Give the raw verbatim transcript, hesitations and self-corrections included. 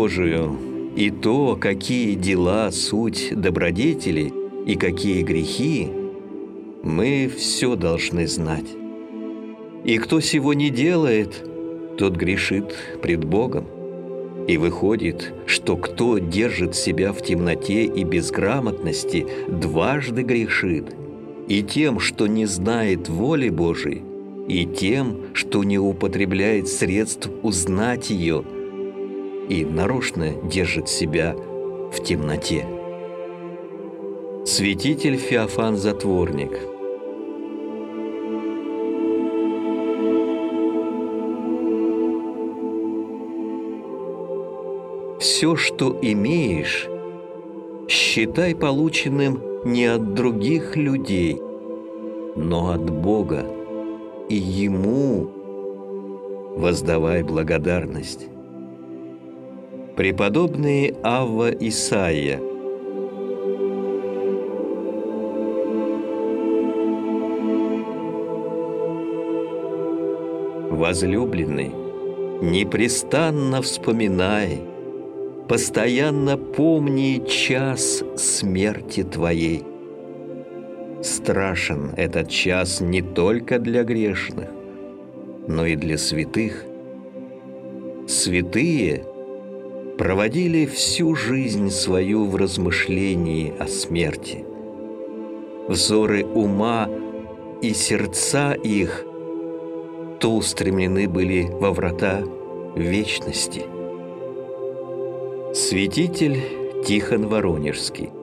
Божию и то, какие дела суть добродетели и какие грехи, мы все должны знать. И кто сего не делает, тот грешит пред Богом. И выходит, что кто держит себя в темноте и безграмотности, дважды грешит, и тем, что не знает воли Божией, и тем, что не употребляет средств узнать ее, и нарочно держит себя в темноте. Святитель Феофан Затворник. Все, что имеешь, считай полученным не от других людей, но от Бога, и Ему воздавай благодарность. Преподобный Авва Исаия. Возлюбленный, непрестанно вспоминай, постоянно помни час смерти твоей. Страшен этот час не только для грешных, но и для святых. Святые проводили всю жизнь свою в размышлении о смерти. Взоры ума и сердца их то устремлены были во врата вечности. Святитель Тихон Воронежский.